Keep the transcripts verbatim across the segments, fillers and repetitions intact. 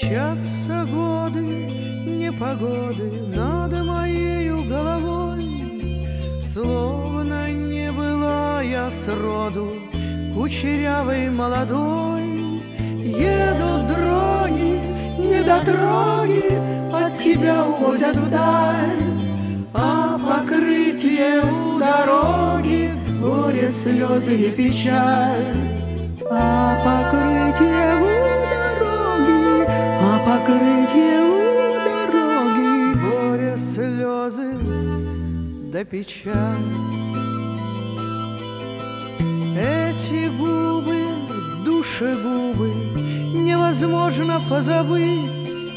Мчатся годы, непогоды над моею головой, словно не была я сроду кучерявой молодой. Едут дроги, недотроги, от тебя увозят вдаль, а покрытие у дороги горе, слезы и печаль. А покрытие у дороги, а покрытие у дороги горе, слезы да печаль. Эти губы, душегубы, невозможно позабыть.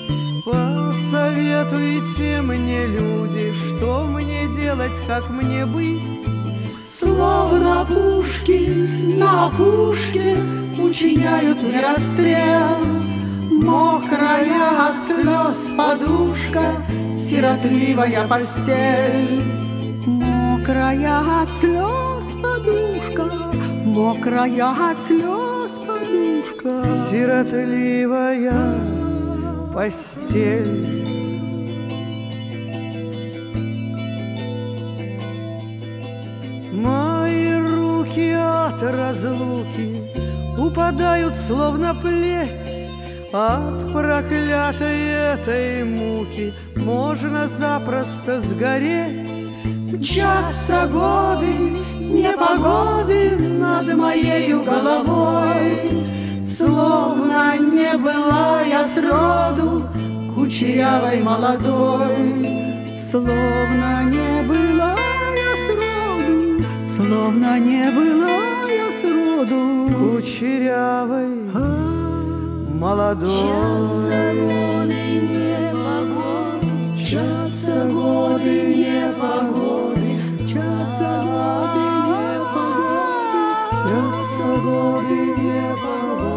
Посоветуйте мне, люди, что мне делать, как мне быть? Словно пушки на опушке учиняют мне расстрел. Мокрая от слез подушка, сиротливая постель. Мокрая от слез подушка, мокрая от слез подушка, сиротливая постель. Мои руки от разлуки упадают, словно плеть. От проклятой этой муки можно запросто сгореть. Мчатся годы, непогоды над моею головой, словно не была я сроду кучерявой молодой. Словно не была я сроду, словно не была я сроду кучерявой молодой. Мчатся годы непогоды, Мчатся годы непогоды, мчатся годы непогоды, мчатся годы непогоды.